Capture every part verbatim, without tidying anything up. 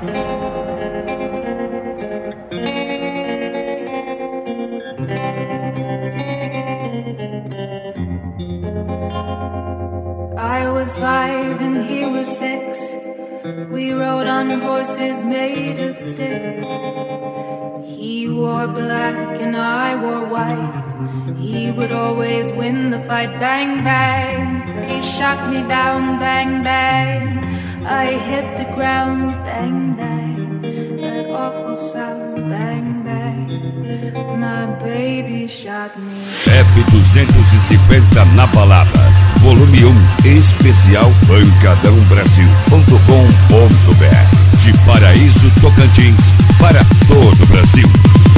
I was five and he was six. We rode on horses made of sticks. He wore black and I wore white. He would always win the fight. Bang, bang. He shot me down. Bang, bang. I hit the ground. Bang, bang. That awful sound. Bang, bang. My baby shot me. F duzentos e cinquenta na balada. Volume um, especial pancadão brasil ponto com ponto b r. De Paraíso, Tocantins, para todo o Brasil.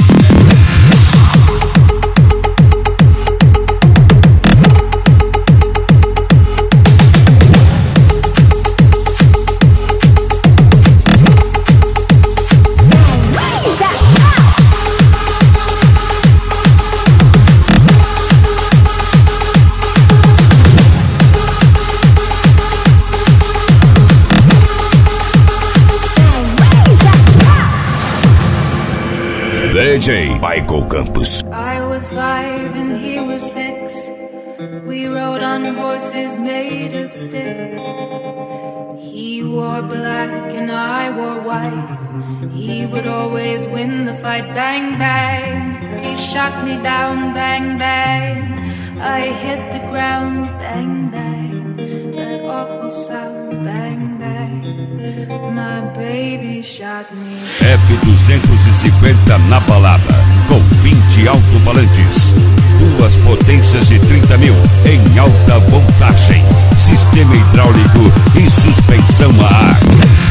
D J Michael Campos. I was five and he was six. We rode on horses made of sticks. He wore black and I wore white. He would always win the fight. Bang, bang. He shot me down. Bang, bang. I hit the ground. Bang, bang. That awful sound. Bang, bang. My baby shot me. F duzentos e cinquenta na balada, com vinte alto-falantes, duas potências de trinta mil em alta voltagem, sistema hidráulico e suspensão a ar.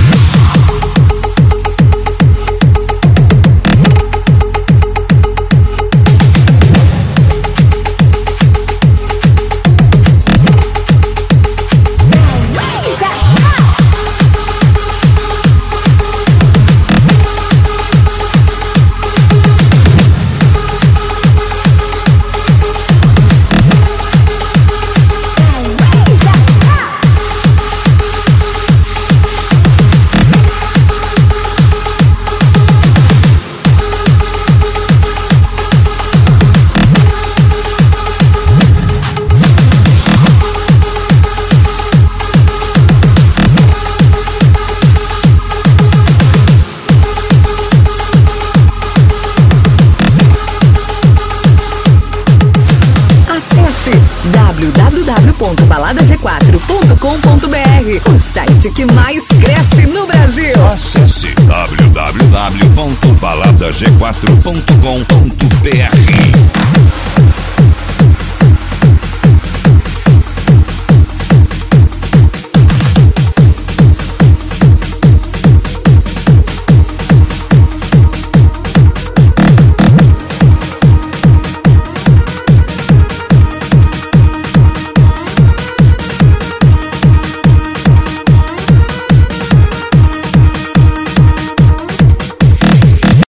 w w w ponto balada g quatro ponto com ponto b r, o site que mais cresce no Brasil. Acesse w w w ponto balada g quatro ponto com ponto b r.